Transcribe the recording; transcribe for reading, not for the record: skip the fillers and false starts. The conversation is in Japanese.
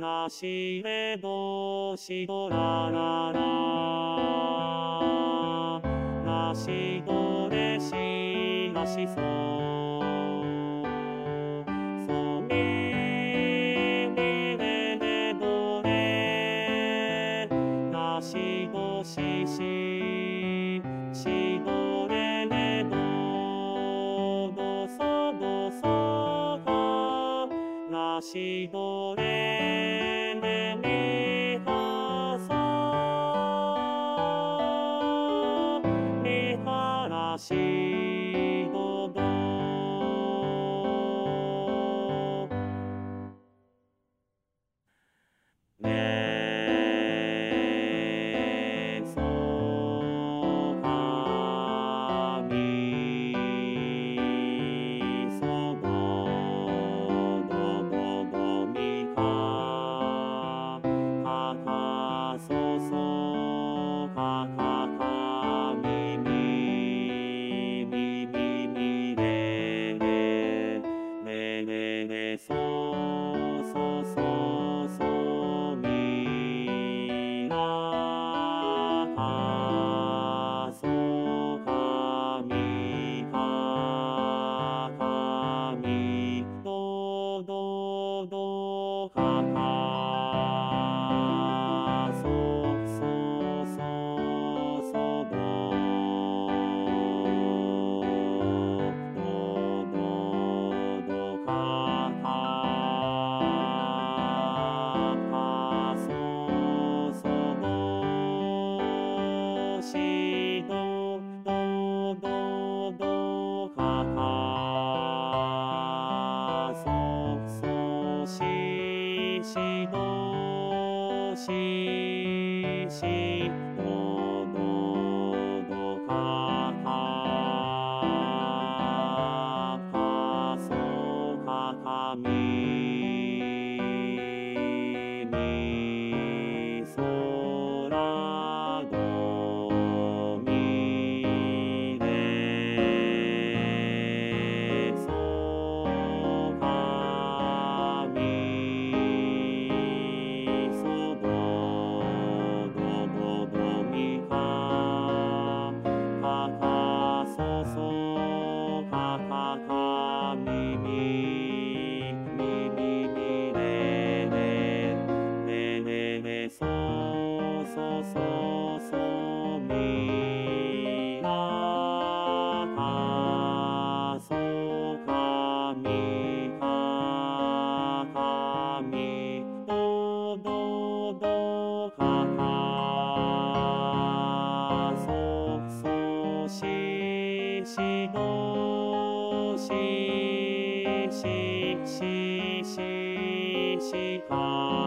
ラシレドシドララララシドレシラシソソミミレレドレラシドシシシドレレドドソドソファラシドレレミファソミファラシドドレソファミソドドドドミファファファソソファファファミミミミミレレレレレソソソソミラファソファミファファミドドドファファソソソソドドドドファファファソソドシドドドドファファソソシシドシシドドドファファファソファファミミソラドミレソファミソドドドドミファファファソソファファファミミミミミレレレレレソソソソミラファソファミファファミドドドファファソソシシドシシシシシファ